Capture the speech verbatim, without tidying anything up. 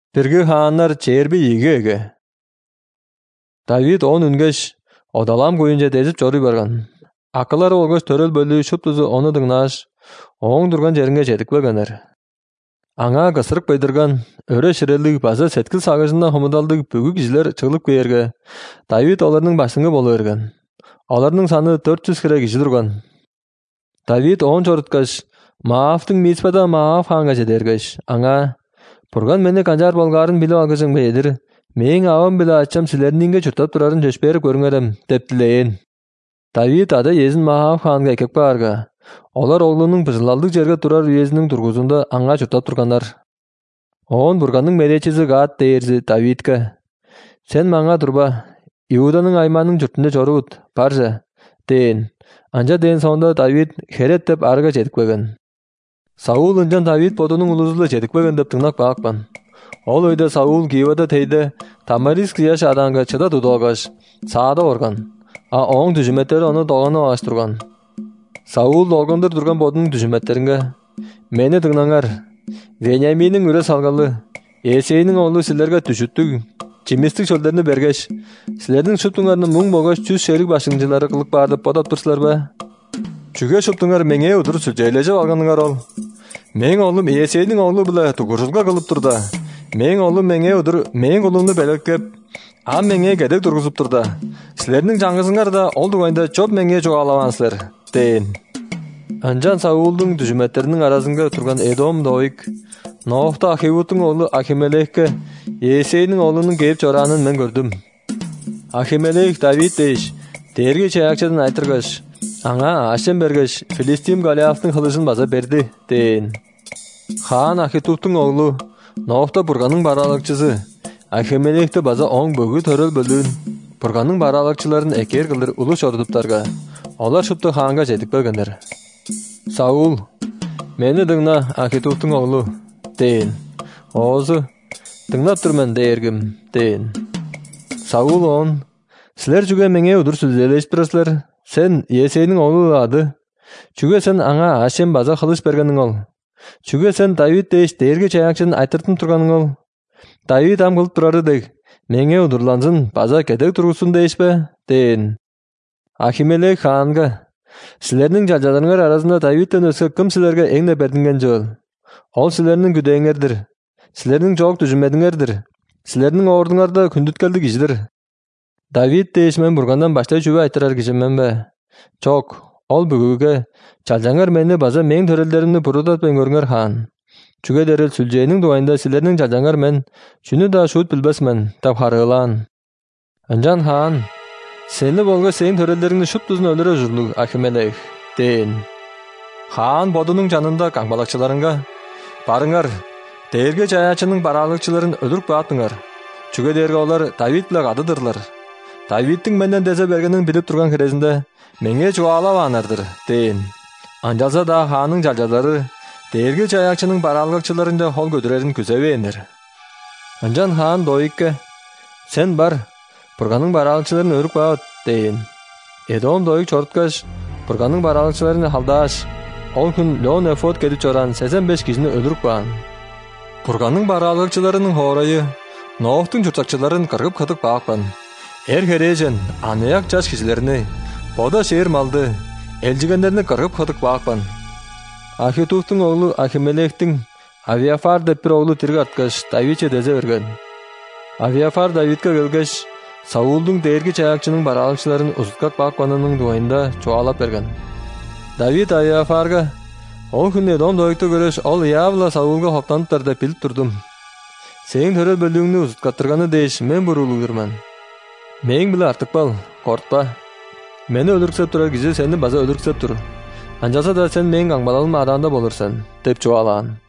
Пирги хааннар черби иге. Давид он үнгеш одалам көйінже дезіп жорый барган. Акылары олгош төрөл бөлүү шуптузу оны дыңнаш, оң durgan жеринге жетик бөгөнөр. Аңа кысырык байдырган, өрө ширелдик база сеткил сагыжында хомудалдык бүгүк кишилер чыгылып кээрге, Давид оларның башыңы боло берген. Аларның саны төрт жүз кире киши турган. Давид он чоруткаш, Маавтың Мицпада Маав ханга жетергеш, аңа Пурган мени канжар болгарын билип алгысың бейдир. Мең авам биле ачам силернинге чуртап турарын жөшпері көрүңөрөм, деп тилейин. Давид ада езин Маав ханга экеп барга. Олар оглунун пыжылалдык жерге турар уезинин тургузунда аңа чуртап тургандар. Он бурганның меречиси Гад дейерзи Давидке. Сен маңа турба, Иуданын айманын журтунда жорут, баржа, дейин. Анжа дейин соңда Давид Херет деп арга жетик беген. Саул ынжан Давид бодунун улузулы жетик беген деп тыңнак баакпан. Ол өйдө Саул Гивада тейде Тамарис кияш аданга чыда тудалгаш, саада орган. А оң түжүметтери оны доганы аштырган. Саул долгондыр турган бодунун түжүметтеринге: "Мени тыңнаңар. Вениаминдин үрө салгалы, Эсейнин оğlu силерге түшүттүк, чимистик чөлдөрүнү бергеш, силердин шуптуңарны муң болгоч жүз шерик башыңчылары кылып бар деп бодоп турсуларбы? Чүгө шуптуңар меңе удур сүлжөйлөжүп алганыңар ол. Мең оğlum Эсейнин оğlu биле тугуржулга кылып турда. Мең оğlum меңе удур мең улумну белеккеп, а меңе кедек тургузуп турда. Силердин жаңгызыңар да ол дугайда чоп меңе жогалабансыздар", дейин. Анжан Саулдун түжүметтеринин арасында турган Эдом Доик, Ноохта Ахивудтун оğlu Ахимелехке Эсейнин оğlунун кээп чораанын мен көрдүм. Ахимелех Давид дейиш, дээрги чаякчыдан айтыргаш, аңа ашем бергеш, Филистим Голиафтын кылычын база берди, дейин. Хаан Ахитуптун оğlu, Ноохта бурганын баралыкчысы, Ахимелехти база оң бөгү төрөл бөлүүн, бурганын баралыкчыларын экер кылдыр улуш ордуптарга, олар шупту хаанга жетик бергендер. Саул, мени дыңна, Ахитуптун оğlu, дейин. Оозу, дыңнап турман дейергим, дейин. Саул он, силер жүгө меңе удур сүлжөйлөшүп турасыздар. Сен Эсейнин оğlu ады. Чүгө сен аңа ашем база кылыч бергениң ол. Чүгө сен Давид дейиш дээрги чаякчыдан айтыртын турганың ол. Давид ам кылып турары дег, меңе удурлансын, база кедек тургусун дейишпе, дейин. Ахимелех хаанга: "Силердин жалжаларыңар арасында Давидтен өскө ким силерге эң да бердинген жол? Ол силердин күдөңөрдүр. Силердин жок түзүмөдүңөрдүр. Силердин ордуңарда күндүткөлдү кишидир. Давид дейиш мен бургандан баштай жүбө айтырар кишименбе? Жок, ол бүгүгө жалжаңар мени база мең төрөлдөрүмдү бурудатпен көрүңөр хаан. Чүгө дерел сүлжөйнүн дуайында силердин жалжаңар мен чүнү да шут билбесмен", деп харыылаан. Анжан хаан: "Сени болго сең төрөлдөрүңдү шуптузун өлөрө журлук, Ахимелех", дейин. Хаан бодунун жанында каңбалакчыларынга: "Барыңар, дээрге жаячынын баралыкчыларын өлүрүп баатыңар. Чүгө дээрге олар Давид биле кадыдырлар. Давидтин менден дезе бергенин билип турган кересинде меңе жуалабаанардыр", дейин. Анжалса да хаанын жалжалары дээрге жаячынын баралыкчыларында хол көтөрөрүн күзөбөөнөр. Анжан хаан Доикке: "Сен бар, бурганын баралыкчыларын өрүп баат", дейин. Эдом Доик чоруткаш, бурганын баралыкчыларын халдааш, ол күн Леон Эфот келип чоран сексен беш кишини өлүрүп баан. Бурганын баралыкчыларынын хоорайы Ноохтун журтакчыларын кыргып кытык баакпан. Эр хережен, анаяк жаш кишилерини, бода шээр малды, элжигендерини кыргып кытык баакпан. Ахитуптун оğlu Ахимелехтин Авиафар деп бир оğlu тирге аткаш Давидче дезе берген. Авиафар Давидке келгеш, Саулдун дээрги чаякчынын баралыкчыларын узуткак баакпанынын дуайында чуалап берген. Давид Авиафарга: "Ол күн Эдом Доикты көрөш, ол Иавла Саулга хоптаныптар деп билип турдум. Сең төрөл бөлүүңнү узуткаттырганы дейиш мен бурулугурман. Мең биле артык бал, кортпа. Мени өлүрүксөп турар киши сени база өлүрүксөп тур. Анжаса да сен мең каңбалалым аданда болурсың", деп жуалаан.